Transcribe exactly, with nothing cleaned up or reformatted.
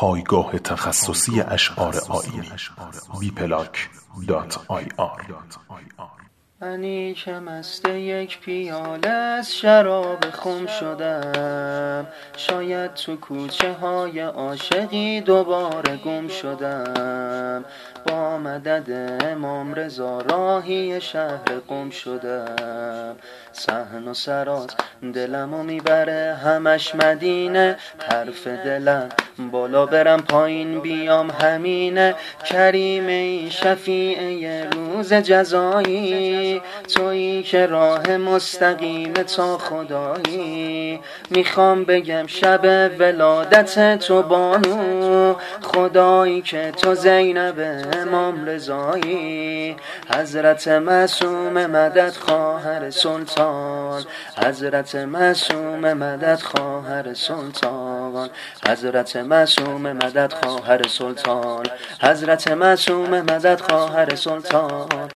پایگاه تخصصی اشعار آیینی بی پلاک دات آی آر. منی که مست یک پیاله از شراب خم شدم، شاید تو کوچه های عاشقی دوباره گم شدم. با مدد امام رضا راهی شهر قم شدم. صحن و سرات دلمو میبره همش مدینه، حرف دلم بالا برم پایین بیام همینه. کریم ای شفیع روز جزایی، تویی که راه مستقیم تا خدایی. میخوام بگم شب ولادت تو بانو، خدایی که تو زینب امام رضایی. حضرت معصوم مدد خواهر سلطان، حضرت معصوم مدد خواهر سلطان، حضرت معصوم مدد خواهر سلطان، حضرت معصوم مدد خواهر سلطان.